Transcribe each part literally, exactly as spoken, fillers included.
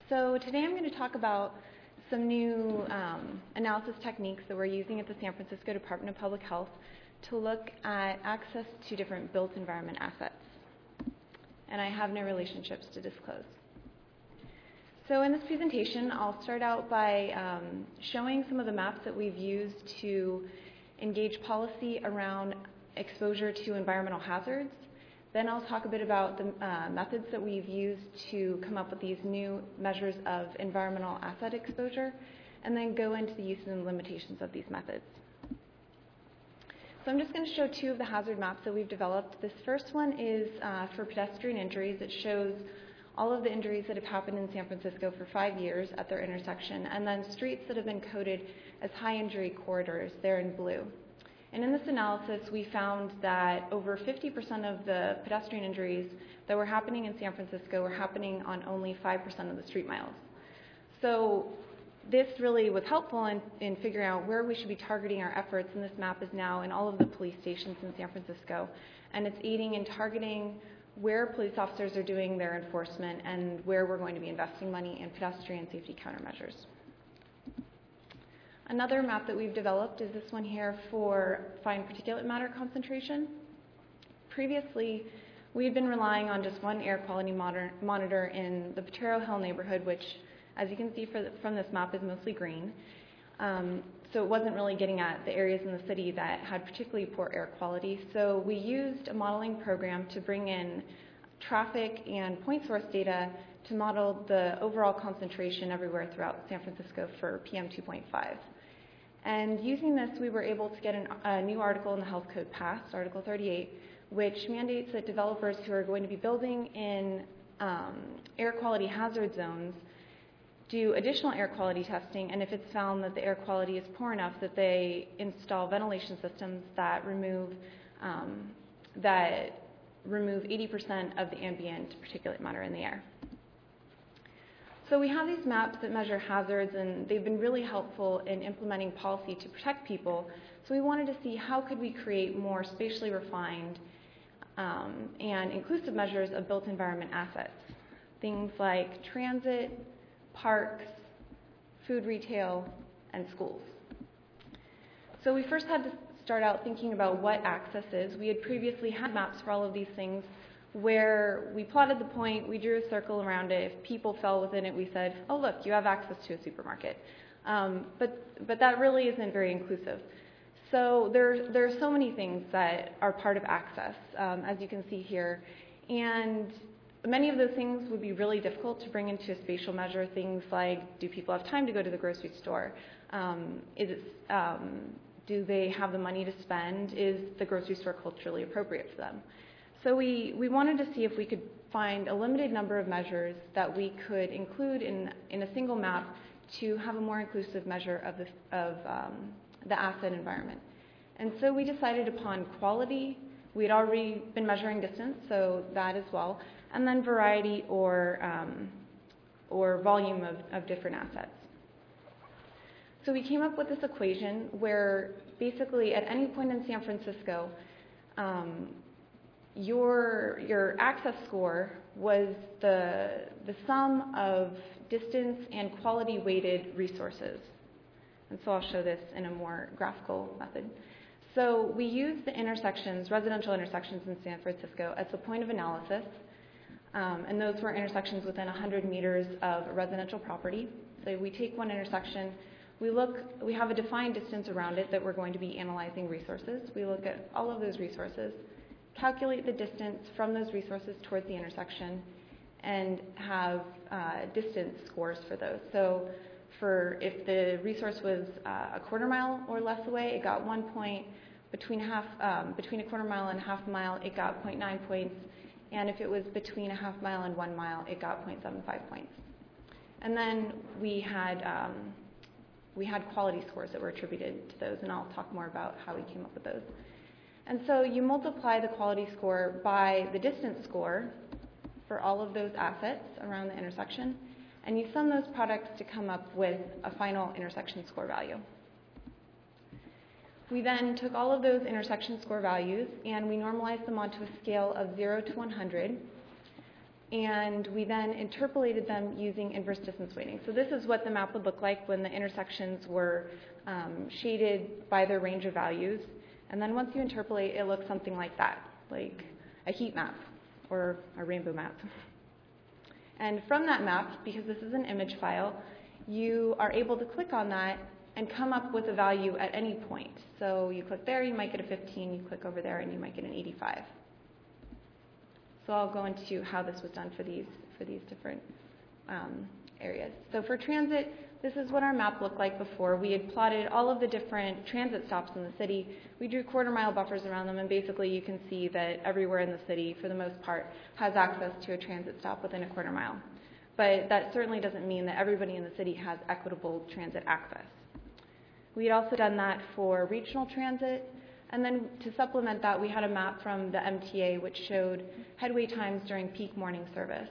So today I'm going to talk about some new um, analysis techniques that we're using at the San Francisco Department of Public Health to look at access to different built environment assets. And I have no relationships to disclose. So in this presentation, I'll start out by um, showing some of the maps that we've used to engage policy around exposure to environmental hazards. Then I'll talk a bit about the uh, methods that we've used to come up with these new measures of environmental asset exposure, and then go into the uses and limitations of these methods. So I'm just going to show two of the hazard maps that we've developed. This first one is uh, for pedestrian injuries. It shows all of the injuries that have happened in San Francisco for five years at their intersection, and then streets that have been coded as high injury corridors, there in blue. And in this analysis, we found that over fifty percent of the pedestrian injuries that were happening in San Francisco were happening on only five percent of the street miles. So this really was helpful in, in figuring out where we should be targeting our efforts, and this map is now in all of the police stations in San Francisco. And it's aiding in targeting where police officers are doing their enforcement and where we're going to be investing money in pedestrian safety countermeasures. Another map that we've developed is this one here for fine particulate matter concentration. Previously, we had been relying on just one air quality monitor in the Potrero Hill neighborhood, which, as you can see for the, from this map, is mostly green. Um, so it wasn't really getting at the areas in the city that had particularly poor air quality. So we used a modeling program to bring in traffic and point source data to model the overall concentration everywhere throughout San Francisco for P M two point five. And using this, we were able to get an, a new article in the Health Code passed, Article thirty-eight, which mandates that developers who are going to be building in um, air quality hazard zones do additional air quality testing, and if it's found that the air quality is poor enough, that they install ventilation systems that remove um, that remove eighty percent of the ambient particulate matter in the air. So we have these maps that measure hazards, and they've been really helpful in implementing policy to protect people. So we wanted to see how could we create more spatially refined um, and inclusive measures of built environment assets. Things like transit, parks, food retail, and schools. So we first had to start out thinking about what access is. We had previously had maps for all of these things where we plotted the point, we drew a circle around it. If people fell within it, we said, oh, look, you have access to a supermarket. Um, but, but that really isn't very inclusive. So there, there are so many things that are part of access, um, as you can see here. And many of those things would be really difficult to bring into a spatial measure. Things like, do people have time to go to the grocery store? Um, is it, um, do they have the money to spend? Is the grocery store culturally appropriate for them? So we, we wanted to see if we could find a limited number of measures that we could include in, in a single map to have a more inclusive measure of, the, of um, the asset environment. And so we decided upon quality. We had already been measuring distance, so that as well, and then variety or, um, or volume of, of different assets. So we came up with this equation where basically at any point in San Francisco, um, Your, your access score was the, the sum of distance and quality weighted resources. And so I'll show this in a more graphical method. So we used the intersections, residential intersections in San Francisco as a point of analysis. Um, and those were intersections within one hundred meters of a residential property. So we take one intersection, we look, we have a defined distance around it that we're going to be analyzing resources. We look at all of those resources, calculate the distance from those resources towards the intersection, and have uh, distance scores for those. So for if the resource was uh, a quarter mile or less away, it got one point. Between, half, um, between a quarter mile and half a mile, it got zero point nine points. And if it was between a half mile and one mile, it got zero point seven five points. And then we had, um, we had quality scores that were attributed to those, and I'll talk more about how we came up with those. And so you multiply the quality score by the distance score for all of those assets around the intersection, and you sum those products to come up with a final intersection score value. We then took all of those intersection score values and we normalized them onto a scale of zero to one hundred. and we then interpolated them using inverse distance weighting. So this is what the map would look like when the intersections were um, shaded by their range of values. And then once you interpolate, it looks something like that, like a heat map or a rainbow map. And from that map, because this is an image file, you are able to click on that and come up with a value at any point. So you click there, you might get a fifteen, you click over there, and you might get an eighty-five. So I'll go into how this was done for these, for these different um, areas. So for transit, this is what our map looked like before. We had plotted all of the different transit stops in the city. We drew quarter mile buffers around them, and basically you can see that everywhere in the city, for the most part, has access to a transit stop within a quarter mile. But that certainly doesn't mean that everybody in the city has equitable transit access. We had also done that for regional transit, and then to supplement that, we had a map from the M T A which showed headway times during peak morning service.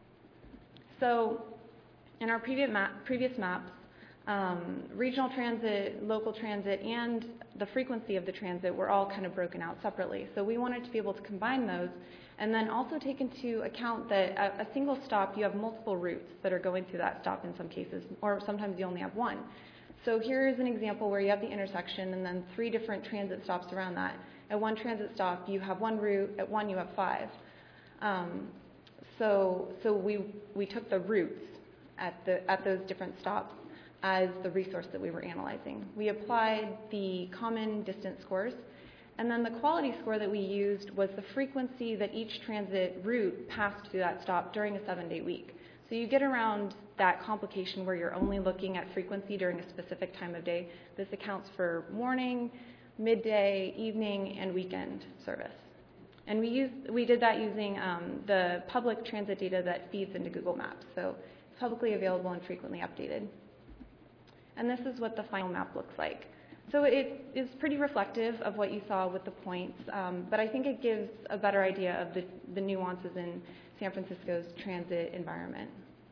So in our previous, map, previous maps, um, regional transit, local transit, and the frequency of the transit were all kind of broken out separately. So we wanted to be able to combine those and then also take into account that at a single stop, you have multiple routes that are going through that stop in some cases, or sometimes you only have one. So here is an example where you have the intersection and then three different transit stops around that. At one transit stop, you have one route. At one, you have five. Um, so so we, we took the routes at, the, at those different stops as the resource that we were analyzing. We applied the common distance scores, and then the quality score that we used was the frequency that each transit route passed through that stop during a seven-day week. So you get around that complication where you're only looking at frequency during a specific time of day. This accounts for morning, midday, evening, and weekend service. And we used, we did that using um, the public transit data that feeds into Google Maps. So it's publicly available and frequently updated. And this is what the final map looks like. So it is pretty reflective of what you saw with the points, um, but I think it gives a better idea of the, the nuances in San Francisco's transit environment.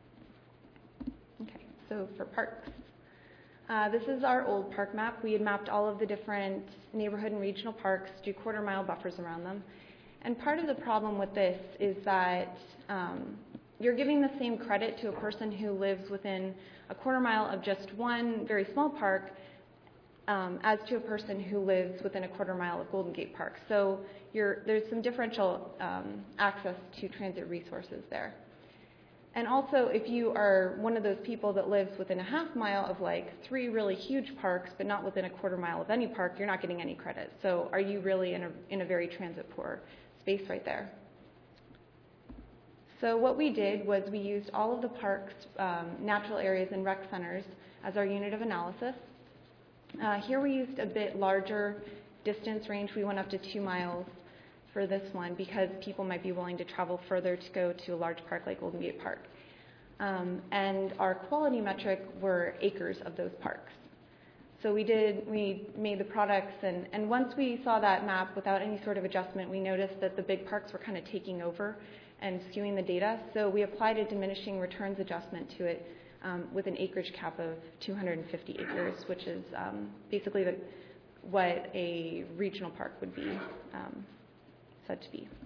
Okay, so for parks. Uh, this is our old park map. We had mapped all of the different neighborhood and regional parks, drew quarter mile buffers around them. And part of the problem with this is that um, you're giving the same credit to a person who lives within a quarter mile of just one very small park um, as to a person who lives within a quarter mile of Golden Gate Park. So you're, there's some differential um, access to transit resources there. And also, if you are one of those people that lives within a half mile of like three really huge parks, but not within a quarter mile of any park, you're not getting any credit. So are you really in a, in a very transit poor space right there? So what we did was we used all of the parks, um, natural areas, and rec centers as our unit of analysis. Uh, here we used a bit larger distance range. We went up to two miles for this one because people might be willing to travel further to go to a large park like Golden Gate Park. Um, and our quality metric were acres of those parks. So we did, we made the products, and, and once we saw that map without any sort of adjustment, we noticed that the big parks were kind of taking over and skewing the data. So we applied a diminishing returns adjustment to it um, with an acreage cap of two hundred fifty acres, which is um, basically the, what a regional park would be um, said to be.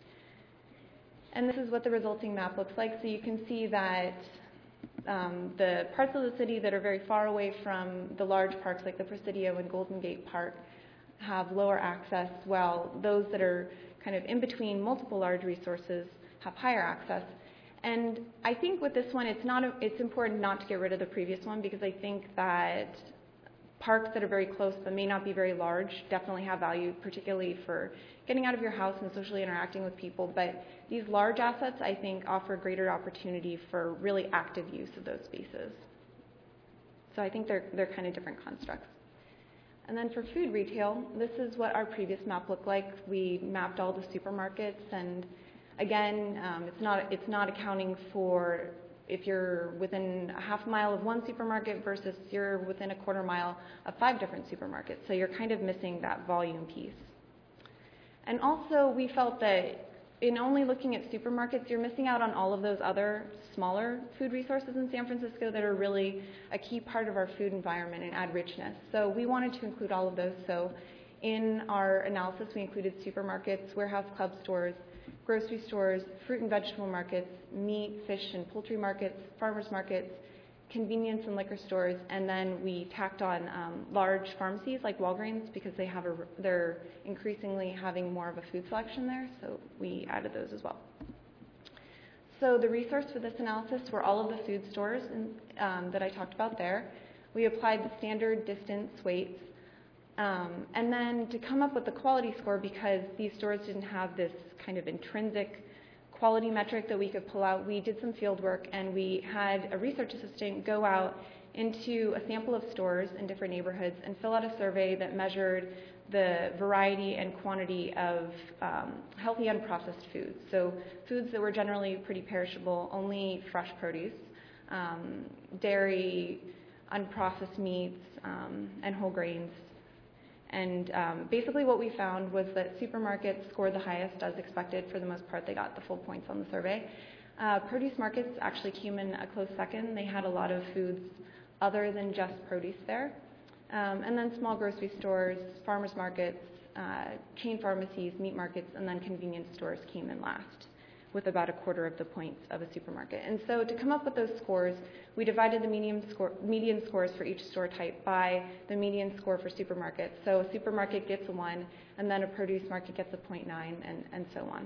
And this is what the resulting map looks like. So you can see that um, the parts of the city that are very far away from the large parks like the Presidio and Golden Gate Park have lower access, while those that are kind of in between multiple large resources have higher access. And I think with this one, it's not a, it's important not to get rid of the previous one, because I think that parks that are very close but may not be very large definitely have value, particularly for getting out of your house and socially interacting with people. But these large assets, I think, offer greater opportunity for really active use of those spaces. So I think they're, they're kind of different constructs. And then for food retail, this is what our previous map looked like. We mapped all the supermarkets, and again, um, it's not it's not accounting for if you're within a half mile of one supermarket versus you're within a quarter mile of five different supermarkets. So you're kind of missing that volume piece. And also, we felt that in only looking at supermarkets, you're missing out on all of those other smaller food resources in San Francisco that are really a key part of our food environment and add richness. So we wanted to include all of those. So in our analysis, we included supermarkets, warehouse club stores, grocery stores, fruit and vegetable markets, meat, fish and poultry markets, farmers markets, convenience and liquor stores, and then we tacked on um, large pharmacies like Walgreens because they have a, they're increasingly having more of a food selection there, so we added those as well. So the resource for this analysis were all of the food stores in, um, that I talked about there. We applied the standard distance weights, um, and then to come up with the quality score, because these stores didn't have this kind of intrinsic quality metric that we could pull out, we did some field work, and we had a research assistant go out into a sample of stores in different neighborhoods and fill out a survey that measured the variety and quantity of um, healthy unprocessed foods. So foods that were generally pretty perishable, only fresh produce, um, dairy, unprocessed meats, um, and whole grains. And um, basically what we found was that supermarkets scored the highest as expected. For the most part, they got the full points on the survey. Uh, produce markets actually came in a close second. They had a lot of foods other than just produce there. Um, and then small grocery stores, farmers markets, uh, chain pharmacies, meat markets, and then convenience stores came in last, with about a quarter of the points of a supermarket. And so to come up with those scores, we divided the median, score, median scores for each store type by the median score for supermarkets. So a supermarket gets a one, and then a produce market gets a zero point nine, and, and so on.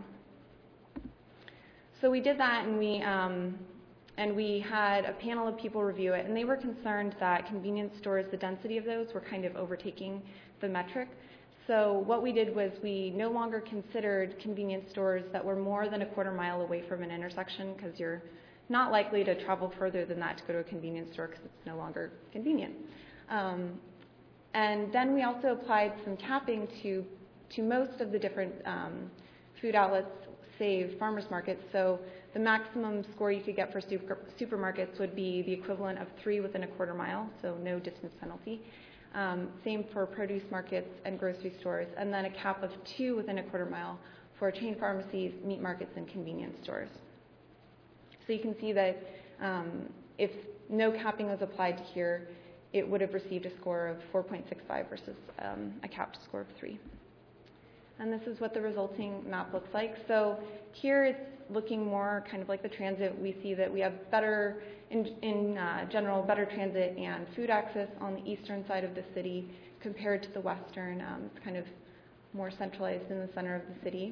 So we did that, and we, um, and we had a panel of people review it, and they were concerned that convenience stores, the density of those, were kind of overtaking the metric. So what we did was we no longer considered convenience stores that were more than a quarter mile away from an intersection, because you're not likely to travel further than that to go to a convenience store because it's no longer convenient. Um, and then we also applied some capping to, to most of the different um, food outlets, save farmers markets. So the maximum score you could get for super, supermarkets would be the equivalent of three within a quarter mile, so no distance penalty. Um, same for produce markets and grocery stores, and then a cap of two within a quarter mile for chain pharmacies, meat markets, and convenience stores. So you can see that um, if no capping was applied to here, it would have received a score of four point six five versus um, a capped score of three. And this is what the resulting map looks like. So here it's looking more kind of like the transit. We see that we have better, in, in uh, general, better transit and food access on the eastern side of the city compared to the western. Um, it's kind of more centralized in the center of the city.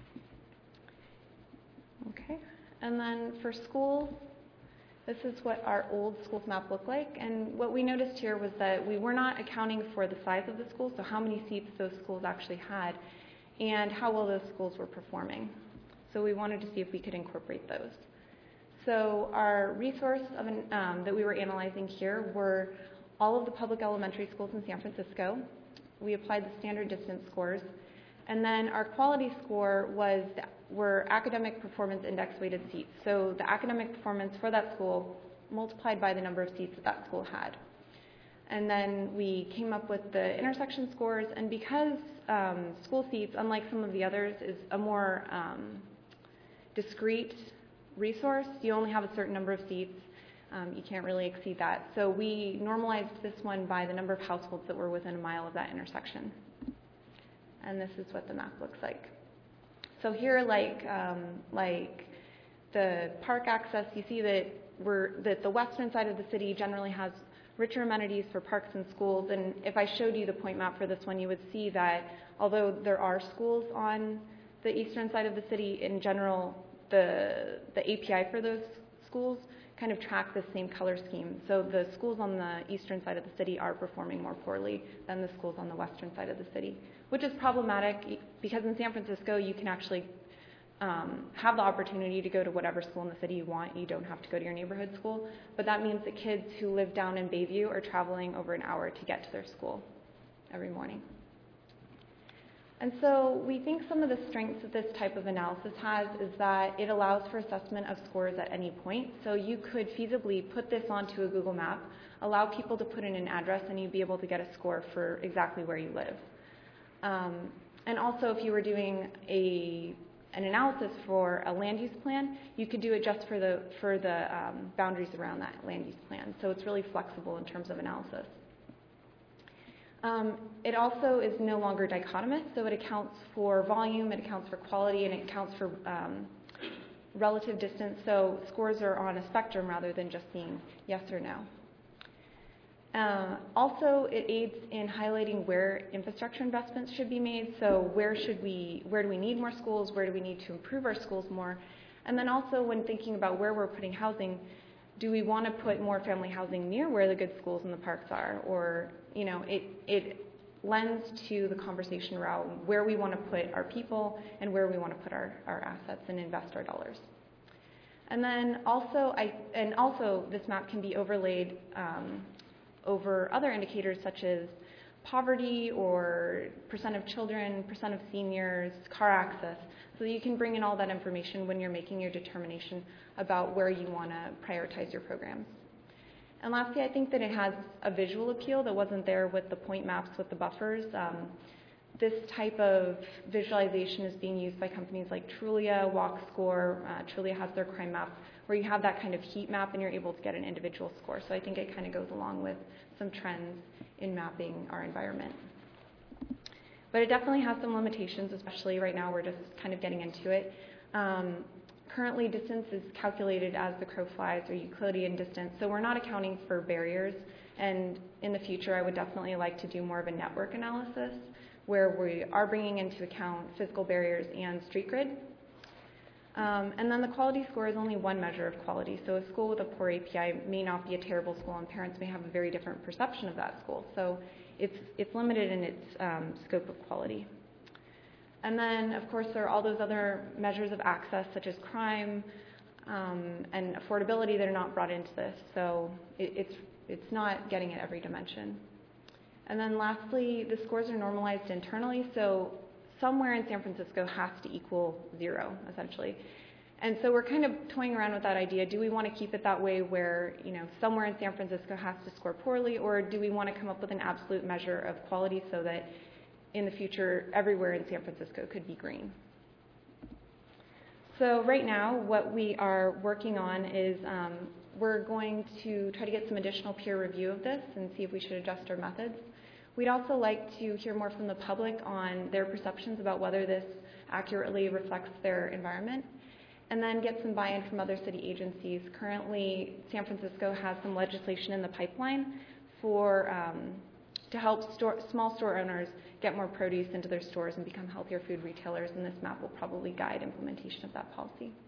Okay, and then for schools, this is what our old schools map looked like. And what we noticed here was that we were not accounting for the size of the schools, so how many seats those schools actually had, and how well those schools were performing. So we wanted to see if we could incorporate those. So our resource of an, um, that we were analyzing here were all of the public elementary schools in San Francisco. We applied the standard distance scores. And then our quality score was were academic performance index weighted seats. So the academic performance for that school multiplied by the number of seats that that school had. And then we came up with the intersection scores. And because um, school seats, unlike some of the others, is a more um, discrete resource, you only have a certain number of seats. Um, you can't really exceed that. So we normalized this one by the number of households that were within a mile of that intersection. And this is what the map looks like. So here, like um, like the park access, you see that we're that the western side of the city generally has richer amenities for parks and schools. And if I showed you the point map for this one, you would see that although there are schools on the eastern side of the city, in general, the the A P I for those schools kind of track the same color scheme. So the schools on the eastern side of the city are performing more poorly than the schools on the western side of the city, which is problematic because in San Francisco you can actually um, have the opportunity to go to whatever school in the city you want. You don't have to go to your neighborhood school, but that means that kids who live down in Bayview are traveling over an hour to get to their school every morning. And so we think some of the strengths that this type of analysis has is that it allows for assessment of scores at any point. So you could feasibly put this onto a Google map, allow people to put in an address, and you'd be able to get a score for exactly where you live. Um, and also, if you were doing a, an analysis for a land use plan, you could do it just for the, for the um, boundaries around that land use plan. So it's really flexible in terms of analysis. Um, it also is no longer dichotomous, so it accounts for volume, it accounts for quality, and it accounts for um, relative distance, so scores are on a spectrum rather than just being yes or no. Uh, also, it aids in highlighting where infrastructure investments should be made, so where should we, where do we need more schools, where do we need to improve our schools more, and then also when thinking about where we're putting housing, do we want to put more family housing near where the good schools and the parks are, or, you know, it, it lends to the conversation around where we want to put our people and where we want to put our, our assets and invest our dollars. And then also, I, and also this map can be overlaid um, over other indicators such as poverty or percent of children, percent of seniors, car access, so that you can bring in all that information when you're making your determination about where you want to prioritize your programs. And lastly, I think that it has a visual appeal that wasn't there with the point maps with the buffers. Um, this type of visualization is being used by companies like Trulia, WalkScore. Uh, Trulia has their crime map, where you have that kind of heat map and you're able to get an individual score. So I think it kind of goes along with some trends in mapping our environment. But it definitely has some limitations, especially right now we're just kind of getting into it. Um, currently, distance is calculated as the crow flies, or Euclidean distance, so we're not accounting for barriers. And in the future, I would definitely like to do more of a network analysis, where we are bringing into account physical barriers and street grid. Um, and then the quality score is only one measure of quality. So a school with a poor A P I may not be a terrible school, and parents may have a very different perception of that school. So it's, it's limited in its um, scope of quality. And then, of course, there are all those other measures of access, such as crime um, and affordability, that are not brought into this. So it, it's, it's not getting at every dimension. And then lastly, the scores are normalized internally, so somewhere in San Francisco has to equal zero, essentially. And so we're kind of toying around with that idea. Do we want to keep it that way where, you know, somewhere in San Francisco has to score poorly, or do we want to come up with an absolute measure of quality so that in the future everywhere in San Francisco could be green? So right now what we are working on is um, we're going to try to get some additional peer review of this and see if we should adjust our methods. We'd also like to hear more from the public on their perceptions about whether this accurately reflects their environment, and then get some buy-in from other city agencies. Currently, San Francisco has some legislation in the pipeline for um, to help store, small store owners get more produce into their stores and become healthier food retailers, and this map will probably guide implementation of that policy.